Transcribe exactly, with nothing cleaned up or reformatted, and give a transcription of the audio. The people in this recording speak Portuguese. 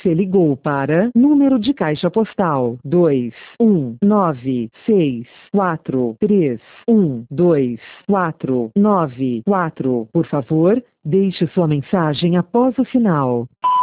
Você ligou para número de caixa postal dois um nove seis quatro três um dois quatro nove quatro. Por favor, deixe sua mensagem após o sinal.